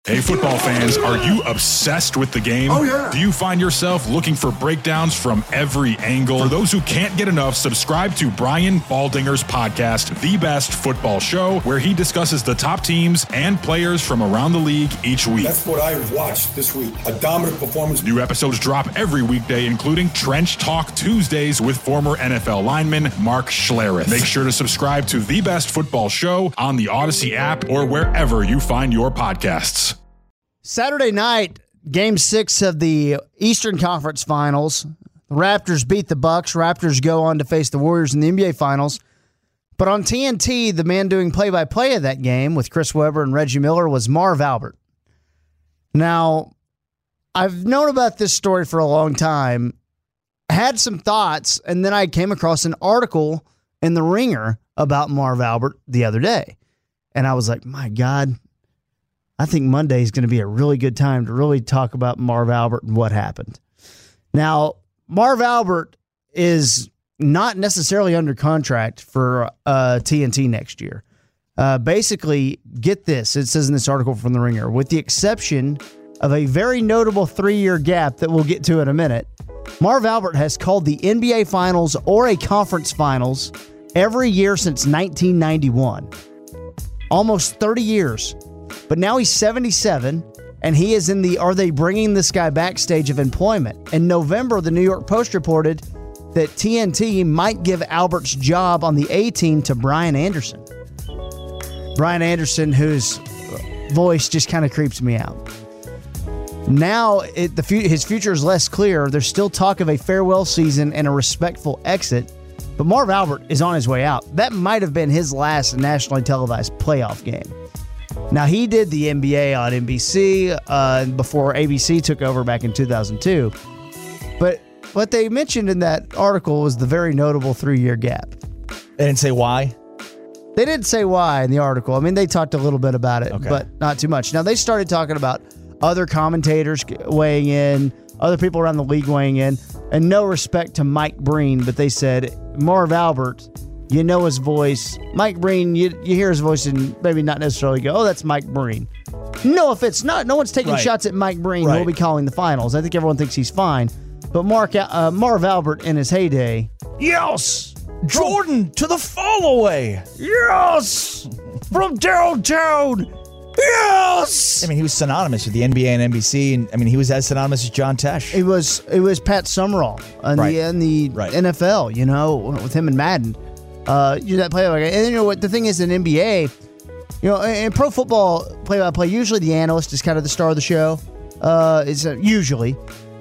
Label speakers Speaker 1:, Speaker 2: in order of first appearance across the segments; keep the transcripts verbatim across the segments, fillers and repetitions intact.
Speaker 1: Hey, football fans, are you obsessed with the game?
Speaker 2: Oh, yeah.
Speaker 1: Do you find yourself looking for breakdowns from every angle? For those who can't get enough, subscribe to Brian Baldinger's podcast, The Best Football Show, where he discusses the top teams and players from around the league each week.
Speaker 2: That's what I watched this week. A dominant performance.
Speaker 1: New episodes drop every weekday, including Trench Talk Tuesdays with former N F L lineman Mark Schlereth. Make sure to subscribe to The Best Football Show on the Odyssey app or wherever you find your podcasts.
Speaker 3: Saturday night, game six of the Eastern Conference Finals. The Raptors beat the Bucks. Raptors go on to face the Warriors in the N B A Finals. But on T N T, the man doing play-by-play of that game with Chris Webber and Reggie Miller was Marv Albert. Now, I've known about this story for a long time, had some thoughts, and then I came across an article in The Ringer about Marv Albert the other day. And I was like, my God, I think Monday is going to be a really good time to really talk about Marv Albert and what happened. Now, Marv Albert is not necessarily under contract for uh, T N T next year. Uh, basically, get this. It says in this article from The Ringer, with the exception of a very notable three-year gap that we'll get to in a minute, Marv Albert has called the N B A Finals or a conference finals every year since nineteen ninety-one. Almost thirty years. But now he's seventy-seven, and he is in the are they bringing this guy back stage of employment. In November, the New York Post reported that T N T might give Albert's job on the A-team to Brian Anderson. Brian Anderson, whose voice just kind of creeps me out. Now, it, the his future is less clear. There's still talk of a farewell season and a respectful exit, but Marv Albert is on his way out. That might have been his last nationally televised playoff game. Now, he did the N B A on N B C uh, before A B C took over back in two thousand two. But what they mentioned in that article was the very notable three-year gap.
Speaker 4: They didn't say why?
Speaker 3: They didn't say why in the article. I mean, they talked a little bit about it,
Speaker 4: okay,
Speaker 3: but not too much. Now, they started talking about other commentators weighing in, other people around the league weighing in, and no respect to Mike Breen, but they said, Marv Albert, you know his voice. Mike Breen, you you hear his voice and maybe not necessarily go, oh, that's Mike Breen. No offense, not no one's taking
Speaker 4: right.
Speaker 3: shots at Mike Breen.
Speaker 4: Right.
Speaker 3: Who'll be calling the finals. I think everyone thinks he's fine. But Mark uh, Marv Albert in his heyday,
Speaker 4: Yes! Jordan to the fall away! Yes! From downtown! Yes! I mean, he was synonymous with the N B A and N B C, and I mean, he was as synonymous as John Tesh.
Speaker 3: it was it was Pat Summerall in
Speaker 4: Right.
Speaker 3: the in the
Speaker 4: Right.
Speaker 3: N F L. You know, with him and Madden. Uh, you that play by play, and you know what the thing is in N B A, you know, in pro football play by play, usually the analyst is kind of the star of the show. Uh, is uh, usually,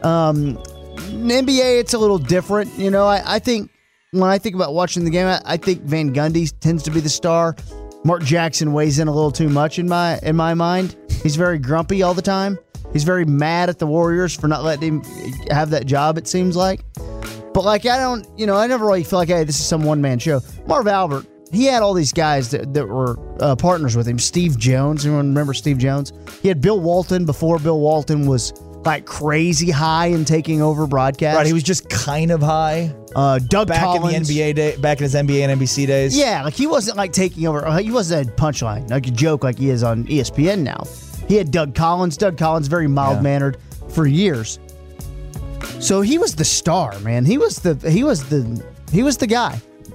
Speaker 3: um, in N B A it's a little different. You know, I, I think when I think about watching the game, I, I think Van Gundy tends to be the star. Mark Jackson weighs in a little too much in my in my mind. He's very grumpy all the time. He's very mad at the Warriors for not letting him have that job. It seems like. But, like, I don't, you know, I never really feel like, hey, this is some one-man show. Marv Albert, he had all these guys that, that were uh, partners with him. Steve Jones, anyone remember Steve Jones? He had Bill Walton before Bill Walton was, like, crazy high in taking over broadcast.
Speaker 4: Right, he was just kind of high.
Speaker 3: Uh, Doug
Speaker 4: back
Speaker 3: Collins.
Speaker 4: in the N B A day, back in his N B A and N B C days.
Speaker 3: Yeah, like, he wasn't, like, taking over. He wasn't a punchline, like a joke like he is on E S P N now. He had Doug Collins. Doug Collins, very mild-mannered yeah. for years. So he was the star, man. He was the he was the he was the guy.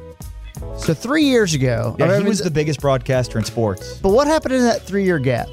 Speaker 3: So three years ago,
Speaker 4: Yeah,
Speaker 3: I
Speaker 4: he
Speaker 3: mean,
Speaker 4: was the biggest broadcaster in sports.
Speaker 3: But what happened in that three-year gap?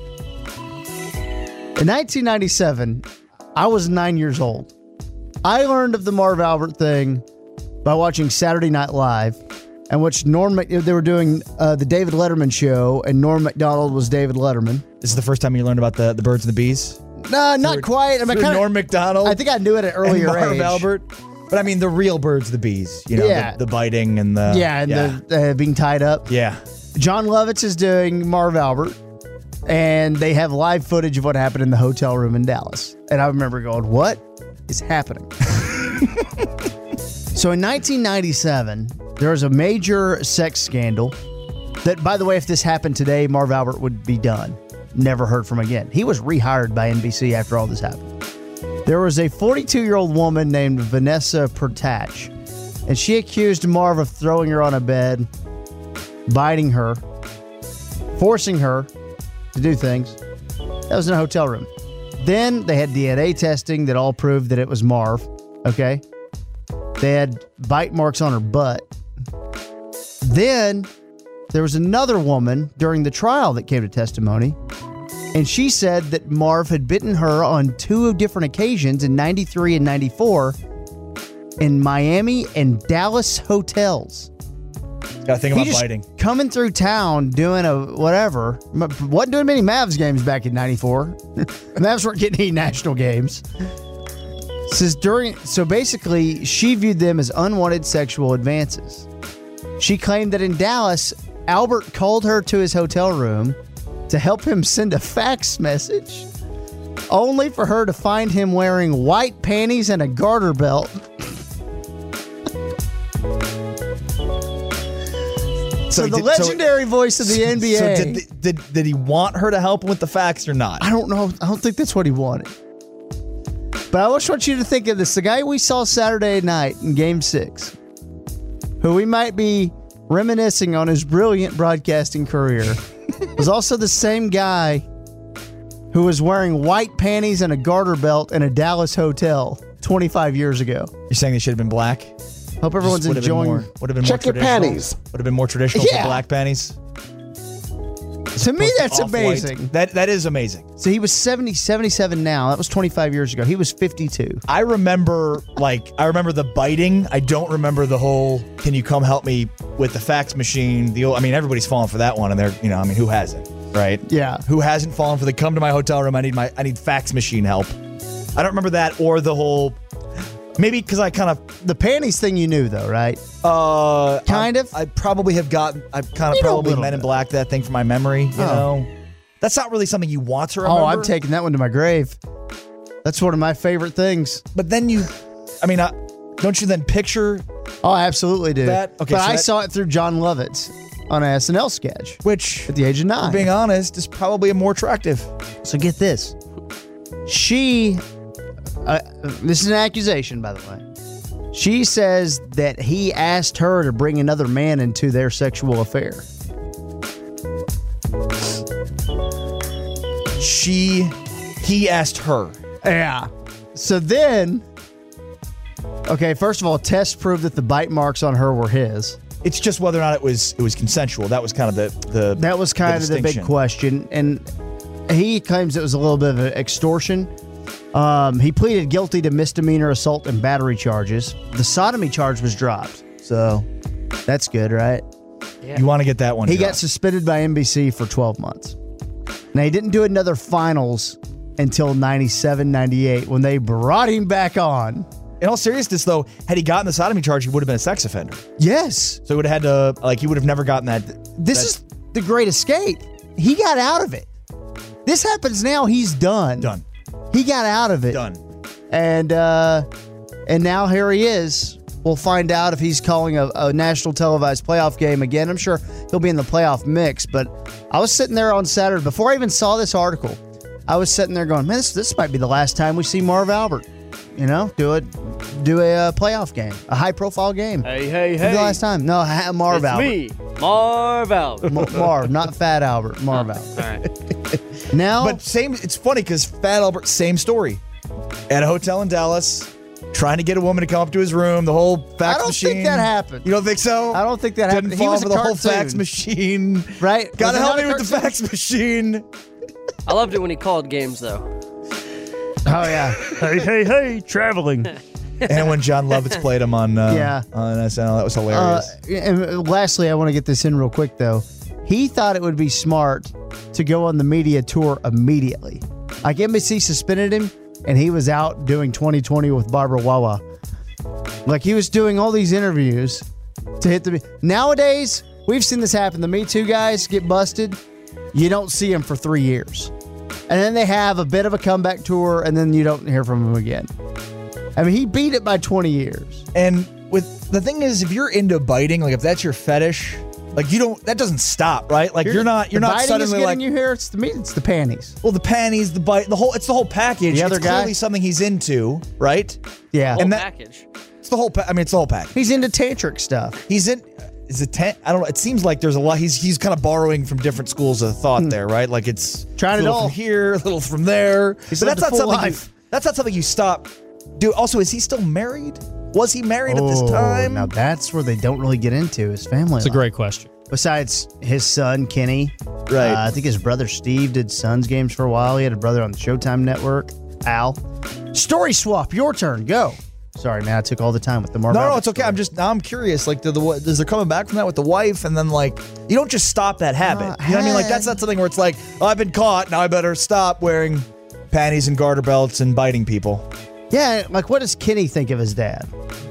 Speaker 3: In nineteen ninety-seven, I was nine years old. I learned of the Marv Albert thing by watching Saturday Night Live, in which Norm they were doing uh, the David Letterman show, and Norm Macdonald was David Letterman.
Speaker 4: This is the first time you learned about the, the birds and the bees?
Speaker 3: No, not
Speaker 4: Through-
Speaker 3: quite. I mean,
Speaker 4: through
Speaker 3: kinda,
Speaker 4: Norm Macdonald.
Speaker 3: I think I knew it at an earlier
Speaker 4: and Marv
Speaker 3: age.
Speaker 4: Albert. But I mean, the real birds, the bees. You know,
Speaker 3: Yeah.
Speaker 4: the, the biting and the
Speaker 3: Yeah, and
Speaker 4: yeah.
Speaker 3: the uh, being tied up.
Speaker 4: yeah.
Speaker 3: John Lovitz is doing Marv Albert, and they have live footage of what happened in the hotel room in Dallas. And I remember going, what is happening? So in nineteen ninety-seven, there was a major sex scandal that, by the way, if this happened today, Marv Albert would be done. Never heard from again. He was rehired by N B C after all this happened. There was a forty-two-year-old woman named Vanessa Pertach, and she accused Marv of throwing her on a bed, biting her, forcing her to do things, That was in a hotel room. Then they had D N A testing that all proved that it was Marv. Okay. They had bite marks on her butt. Then there was another woman during the trial that came to testimony, and she said that Marv had bitten her on two different occasions in ninety-three and ninety-four in Miami and Dallas hotels.
Speaker 4: Gotta think
Speaker 3: He
Speaker 4: about
Speaker 3: just
Speaker 4: biting.
Speaker 3: coming through town doing a whatever. Wasn't doing many Mavs games back in ninety-four. Mavs weren't getting any national games. Says during so basically she viewed them as unwanted sexual advances. She claimed that in Dallas, Albert called her to his hotel room to help him send a fax message, only for her to find him wearing white panties and a garter belt. So, so the
Speaker 4: did,
Speaker 3: legendary
Speaker 4: so,
Speaker 3: voice of the N B A.
Speaker 4: So did, did did he want her to help him with the fax or not?
Speaker 3: I don't know. I don't think that's what he wanted. But I just want you to think of this. The guy we saw Saturday night in Game six, who we might be reminiscing on his brilliant broadcasting career, was also the same guy who was wearing white panties and a garter belt in a Dallas hotel twenty-five years ago.
Speaker 4: You're saying they should have been black?
Speaker 3: Hope everyone's
Speaker 4: Would have
Speaker 3: enjoying.
Speaker 4: Been more, would have been
Speaker 5: Check
Speaker 4: more
Speaker 5: your
Speaker 4: traditional.
Speaker 5: panties.
Speaker 4: Would have been more traditional
Speaker 3: Yeah.
Speaker 4: for black panties.
Speaker 3: To me, that's
Speaker 4: Off-white.
Speaker 3: amazing.
Speaker 4: That that is amazing.
Speaker 3: So he was seventy, seventy-seven now. That was twenty-five years ago. He was fifty-two.
Speaker 4: I remember, like, I remember the biting. I don't remember the whole, can you come help me with the fax machine? The old, I mean, everybody's fallen for that one, and they're, you know, I mean, who hasn't, right?
Speaker 3: Yeah.
Speaker 4: Who hasn't fallen for the come to my hotel room, I need my, I need fax machine help. I don't remember that or the whole, maybe because I kind of,
Speaker 3: The panties thing you knew, though, right?
Speaker 4: uh,
Speaker 3: Kind
Speaker 4: I,
Speaker 3: of?
Speaker 4: I probably have gotten, I've kind of
Speaker 3: You know, a
Speaker 4: probably
Speaker 3: little
Speaker 4: Men in
Speaker 3: bit.
Speaker 4: Black that thing from my memory, you
Speaker 3: Oh.
Speaker 4: know? That's not really something you want to remember.
Speaker 3: Oh, I'm taking that one to my grave. That's one of my favorite things.
Speaker 4: But then you, I mean, I, don't you then picture,
Speaker 3: Oh, I absolutely do.
Speaker 4: That- okay,
Speaker 3: but
Speaker 4: so
Speaker 3: I
Speaker 4: that-
Speaker 3: saw it through John Lovitz on an S N L sketch
Speaker 4: which,
Speaker 3: at the age of
Speaker 4: for
Speaker 3: nine.
Speaker 4: being honest, is probably a more attractive.
Speaker 3: So get this. She, uh, this is an accusation, by the way. She says that he asked her to bring another man into their sexual affair.
Speaker 4: She, he asked her.
Speaker 3: Yeah. So then, okay, first of all, tests proved that the bite marks on her were his.
Speaker 4: It's just whether or not it was it was consensual. That was kind of the the
Speaker 3: That was kind of the big
Speaker 4: distinction.
Speaker 3: question. And he claims it was a little bit of an extortion. Um, he pleaded guilty to misdemeanor assault and battery charges. The sodomy charge was dropped. So that's good, right?
Speaker 4: You want to get that one.
Speaker 3: He got
Speaker 4: dropped.
Speaker 3: suspended by N B C for twelve months. Now, he didn't do another finals until ninety-seven, ninety-eight when they brought him back on.
Speaker 4: In all seriousness, though, had he gotten the sodomy charge, he would have been a sex offender.
Speaker 3: Yes.
Speaker 4: So he would have had to, like, he would have never gotten that.
Speaker 3: This
Speaker 4: that-
Speaker 3: is the great escape. He got out of it. This happens now. He's done.
Speaker 4: done.
Speaker 3: He got out of it.
Speaker 4: Done.
Speaker 3: And uh, and now here he is. We'll find out if he's calling a, a national televised playoff game again. I'm sure he'll be in the playoff mix. But I was sitting there on Saturday before I even saw this article. I was sitting there going, man, this, this might be the last time we see Marv Albert. You know, do a do a uh, playoff game, a high profile game.
Speaker 6: Hey, hey,
Speaker 3: Maybe
Speaker 6: hey.
Speaker 3: the last time. No, ha- Marv
Speaker 6: it's
Speaker 3: Albert.
Speaker 6: me, Marv Albert.
Speaker 3: M- Marv, not Fat Albert. Marv Albert.
Speaker 6: All right.
Speaker 3: Now,
Speaker 4: But same. It's funny because Fat Albert, same story. At a hotel in Dallas, trying to get a woman to come up to his room. The whole fax
Speaker 3: I don't
Speaker 4: machine.
Speaker 3: think that happened.
Speaker 4: You don't think so?
Speaker 3: I don't think that happened.
Speaker 4: Didn't
Speaker 3: He
Speaker 4: fall
Speaker 3: was
Speaker 4: for
Speaker 3: a
Speaker 4: the whole
Speaker 3: cartoon.
Speaker 4: fax machine.
Speaker 3: right?
Speaker 4: Gotta
Speaker 3: Was it
Speaker 4: help
Speaker 3: not
Speaker 4: me
Speaker 3: a
Speaker 4: with the
Speaker 3: cartoon?
Speaker 4: fax machine.
Speaker 6: I loved it when he called games, though.
Speaker 3: Oh yeah.
Speaker 7: Hey, hey, hey, traveling.
Speaker 4: And when John Lovitz played him on uh,
Speaker 3: Yeah.
Speaker 4: on S N L, that was
Speaker 3: Uh,
Speaker 4: hilarious.
Speaker 3: and lastly, I want to get this in real quick though. He thought it would be smart to go on the media tour immediately. Like N B C suspended him, and he was out doing twenty twenty with Barbara Wawa. Like he was doing all these interviews to hit the. Nowadays, we've seen this happen. The Me Too guys get busted. You don't see them for three years, and then they have a bit of a comeback tour, and then you don't hear from them again. I mean, he beat it by twenty years.
Speaker 4: And with the thing is, if you're into biting, like if that's your fetish, like you don't, that doesn't stop, right? Like you're, not, you're
Speaker 3: the
Speaker 4: not
Speaker 3: biting
Speaker 4: suddenly
Speaker 3: is
Speaker 4: like,
Speaker 3: getting you here. It's the meat. It's the panties.
Speaker 4: well, the panties, the bite, the whole, it's the whole package.
Speaker 3: The other
Speaker 4: it's
Speaker 3: guy?
Speaker 4: clearly something he's into, right?
Speaker 3: Yeah,
Speaker 6: Whole
Speaker 4: And that-
Speaker 6: package.
Speaker 4: It's the whole, pa- I mean, it's the whole package.
Speaker 3: he's into tantric stuff.
Speaker 4: He's in, is it ten? I don't know. It seems like there's a lot. He's he's kind of borrowing from different schools of thought there, right? Like it's
Speaker 3: Trying
Speaker 4: a
Speaker 3: it
Speaker 4: little
Speaker 3: all.
Speaker 4: from here, a little from there.
Speaker 3: He's
Speaker 4: But
Speaker 3: lived
Speaker 4: that's
Speaker 3: a
Speaker 4: not
Speaker 3: full
Speaker 4: something.
Speaker 3: life.
Speaker 4: You, that's not something you stop. Do also, is he still married? Was he married at this
Speaker 3: Oh,
Speaker 4: time?
Speaker 3: Now that's where they don't really get into his family.
Speaker 5: It's a
Speaker 3: life.
Speaker 5: great question.
Speaker 3: Besides his son Kenny,
Speaker 4: Right.
Speaker 3: Uh, I think his brother Steve did Suns games for a while. He had a brother on the Showtime network, Al. Story swap, your turn. Go. Sorry, man, I took all the time with the Marvel.
Speaker 4: No, no, it's okay. I'm just now I'm curious. Like, do the does they're coming back from that with the wife, and then like you don't just stop that habit.
Speaker 3: Uh,
Speaker 4: you know what I mean? Like that's not something where it's like, oh, I've been caught. Now I better stop wearing panties and garter belts and biting people.
Speaker 3: Yeah, like what does Kenny think of his dad?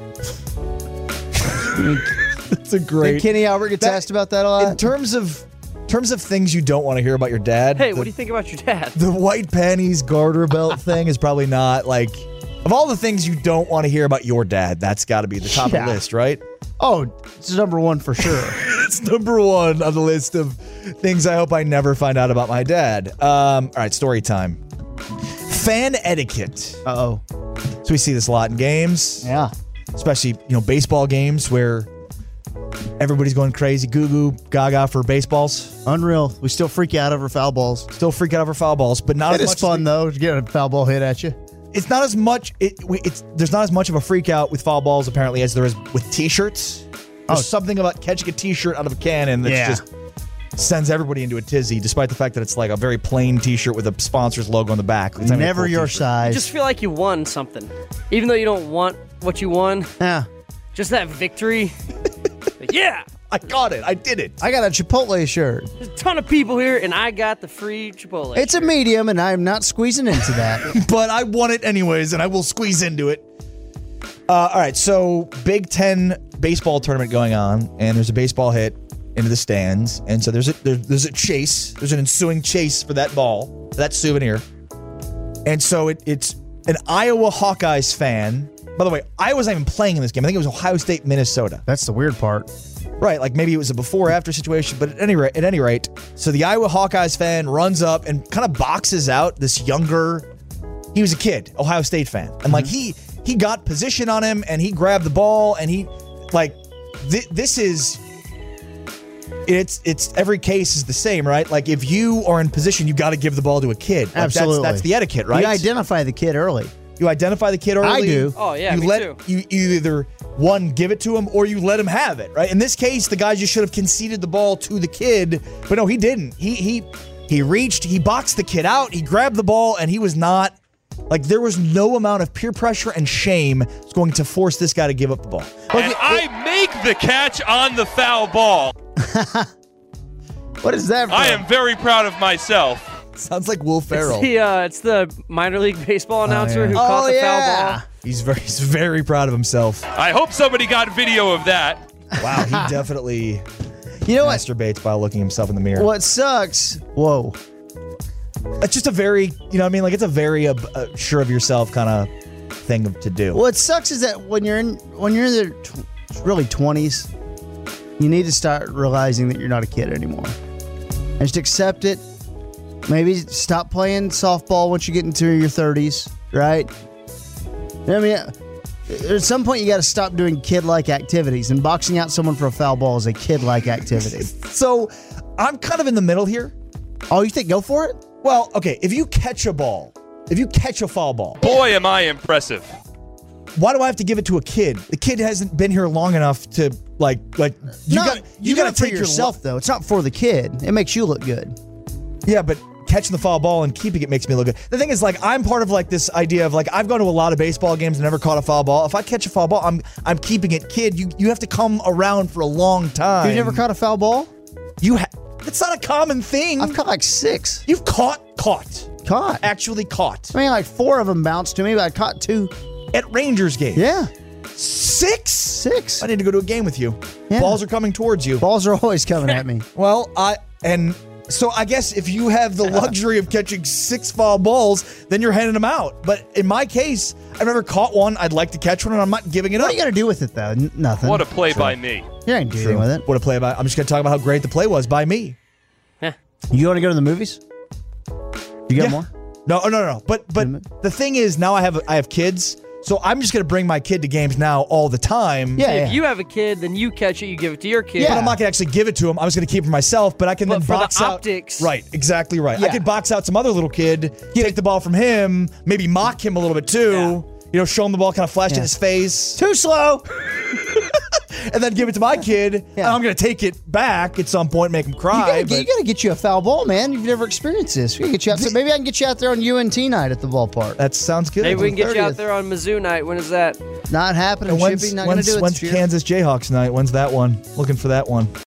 Speaker 4: It's a
Speaker 3: Did
Speaker 4: great.
Speaker 3: Kenny Albert gets
Speaker 4: That-
Speaker 3: asked about that a lot?
Speaker 4: In terms of terms of things you don't want to hear about your dad.
Speaker 6: Hey,
Speaker 4: the,
Speaker 6: what do you think about your dad?
Speaker 4: The white panties garter belt thing is probably not like of all the things you don't want to hear about your dad. That's got to be the top
Speaker 3: Yeah.
Speaker 4: of the list, right?
Speaker 3: Oh, it's number one for sure.
Speaker 4: It's number one on the list of things I hope I never find out about my dad. Um, all right, story time. Fan etiquette.
Speaker 3: Uh oh.
Speaker 4: So we see this a lot in games,
Speaker 3: Yeah.
Speaker 4: especially you know baseball games where everybody's going crazy, goo goo gaga for baseballs.
Speaker 3: Unreal. We still freak out over foul balls.
Speaker 4: Still freak out over foul balls, but not
Speaker 3: It
Speaker 4: as
Speaker 3: is
Speaker 4: much.
Speaker 3: fun though to get a foul ball hit at you.
Speaker 4: It's not as much. It, we- it's there's not as much of a freak out with foul balls apparently as there is with T-shirts. There's
Speaker 3: Oh.
Speaker 4: something about catching a T-shirt out of a cannon that
Speaker 3: Yeah.
Speaker 4: just sends everybody into a tizzy, despite the fact that it's like a very plain T-shirt with a sponsor's logo on the back. It's not even a
Speaker 3: Never
Speaker 4: cool
Speaker 3: your
Speaker 4: t-shirt.
Speaker 3: size.
Speaker 6: Just feel like you won something. Even though you don't want what you won,
Speaker 3: yeah.
Speaker 6: just that victory. Like, yeah,
Speaker 4: I got it. I did it.
Speaker 3: I got a Chipotle shirt.
Speaker 6: there's a ton of people here, and I got the free Chipotle.
Speaker 3: It's a medium, and I'm not squeezing into that.
Speaker 4: But I won it anyways, and I will squeeze into it. Uh, all right, so Big Ten baseball tournament going on, and there's a baseball hit into the stands, and so there's a there, there's a chase, there's an ensuing chase for that ball, that souvenir, and so it, it's an Iowa Hawkeyes fan. By the way, Iowa's not even playing in this game. I think it was Ohio State, Minnesota.
Speaker 3: That's the weird part.
Speaker 4: Right, like maybe it was a before-after situation, but at any rate, at any rate, so the Iowa Hawkeyes fan runs up and kind of boxes out this younger. He was a kid, Ohio State fan, and like he he got position on him, and he grabbed the ball, and he like th- this is. It's it's every case is the same, right? Like if you are in position, you got to give the ball to a kid. Like,
Speaker 3: Absolutely.
Speaker 4: that's, that's the etiquette, right?
Speaker 3: You identify the kid early.
Speaker 4: You identify the kid early.
Speaker 3: I do.
Speaker 6: Oh, yeah,
Speaker 4: you
Speaker 6: me
Speaker 4: let
Speaker 6: too.
Speaker 4: you you either one give it to him or you let him have it, right? In this case, the guy just should have conceded the ball to the kid, but no, he didn't. He he he reached, he boxed the kid out, he grabbed the ball, and he was not like there was no amount of peer pressure and shame that's going to force this guy to give up the ball. Like,
Speaker 8: And
Speaker 4: it-
Speaker 8: I make the catch on the foul ball.
Speaker 3: What is that?
Speaker 8: I am very proud of myself.
Speaker 4: it sounds like Will
Speaker 6: It's
Speaker 4: Ferrell.
Speaker 6: the, uh, it's the minor league baseball announcer
Speaker 4: yeah.
Speaker 6: who
Speaker 3: Oh,
Speaker 6: caught the
Speaker 3: yeah.
Speaker 6: foul ball.
Speaker 4: He's very he's very proud of himself.
Speaker 8: I hope somebody got video of that.
Speaker 4: Wow, he definitely
Speaker 3: You know what?
Speaker 4: masturbates by looking himself in the mirror.
Speaker 3: What sucks? Whoa.
Speaker 4: It's just a very, you know what I mean? Like it's a very uh, uh, sure of yourself kind of thing to do.
Speaker 3: What sucks is that when you're in when you're in the tw- really twenties, you need to start realizing that you're not a kid anymore. And just accept it. Maybe stop playing softball once you get into your thirties, right? I mean, at some point you got to stop doing kid-like activities, and boxing out someone for a foul ball is a kid-like activity.
Speaker 4: So I'm kind of in the middle here.
Speaker 3: Oh, you think go for it?
Speaker 4: Well, okay, if you catch a ball, if you catch a foul ball,
Speaker 8: Boy, am I impressive.
Speaker 4: why do I have to give it to a kid? The kid hasn't been here long enough to like like you
Speaker 3: No,
Speaker 4: got
Speaker 3: you,
Speaker 4: you got
Speaker 3: got
Speaker 4: to
Speaker 3: to
Speaker 4: take
Speaker 3: yourself
Speaker 4: your
Speaker 3: though. It's not for the kid. It makes you look good.
Speaker 4: Yeah, but catching the foul ball and keeping it makes me look good. The thing is, like, I'm part of like this idea of like I've gone to a lot of baseball games and never caught a foul ball. If I catch a foul ball, I'm I'm keeping it, kid. You you have to come around for a long time.
Speaker 3: You never caught a foul ball?
Speaker 4: You ha- it's not a common thing.
Speaker 3: I've caught like six.
Speaker 4: You've caught caught
Speaker 3: Caught.
Speaker 4: actually caught
Speaker 3: I mean, like four of them bounced to me, but I caught two.
Speaker 4: at Rangers games.
Speaker 3: Yeah,
Speaker 4: Six?
Speaker 3: six.
Speaker 4: I need to go to a game with you.
Speaker 3: Yeah.
Speaker 4: Balls are coming towards you.
Speaker 3: Balls are always coming at me.
Speaker 4: Well, I and so I guess if you have the luxury of catching six foul balls, then you're handing them out. But in my case, I've never caught one. I'd like to catch one, and I'm not giving it
Speaker 3: What
Speaker 4: up.
Speaker 3: are you gonna do with it though? N- nothing.
Speaker 8: What a play by me.
Speaker 3: You ain't doing anything with it.
Speaker 4: What a play about. I'm just going to talk about how great the play was by me.
Speaker 3: You want to go to the movies? You got
Speaker 4: Yeah.
Speaker 3: more?
Speaker 4: No, no, no, no. But but the thing is, now I have I have kids, So I'm just going to bring my kid to games now all the time.
Speaker 3: Yeah,
Speaker 6: If
Speaker 3: yeah.
Speaker 6: you have a kid, then you catch it, you give it to your kid.
Speaker 4: But I'm not going to actually give it to him. I was going to keep it for myself, but I can
Speaker 6: But
Speaker 4: then
Speaker 6: for the
Speaker 4: box out.
Speaker 6: optics-
Speaker 4: Right, exactly right. I
Speaker 3: Yeah.
Speaker 4: could box out some other little kid, take the ball from him, maybe mock him a little bit too.
Speaker 6: Yeah.
Speaker 4: You know, show him the ball kind of flashed in
Speaker 3: Yeah.
Speaker 4: his face.
Speaker 3: Too slow.
Speaker 4: And then give it to my kid. And
Speaker 3: Yeah.
Speaker 4: I'm going to take it back at some point, make him
Speaker 3: You
Speaker 4: cry.
Speaker 3: gotta,
Speaker 4: but-
Speaker 3: get, you gotta get you a foul ball, man. You've never experienced this. We gotta get you out there. Maybe I can get you out there on U N T night at the ballpark.
Speaker 4: that sounds good.
Speaker 6: Maybe we can get you out
Speaker 3: thirtieth.
Speaker 6: there on Mizzou night. When is that?
Speaker 3: Not happening,
Speaker 4: And when's,
Speaker 3: Chippy. Not gonna
Speaker 4: when's,
Speaker 3: do it
Speaker 4: when's
Speaker 3: this year.
Speaker 4: Kansas Jayhawks night? When's that one? Looking for that one.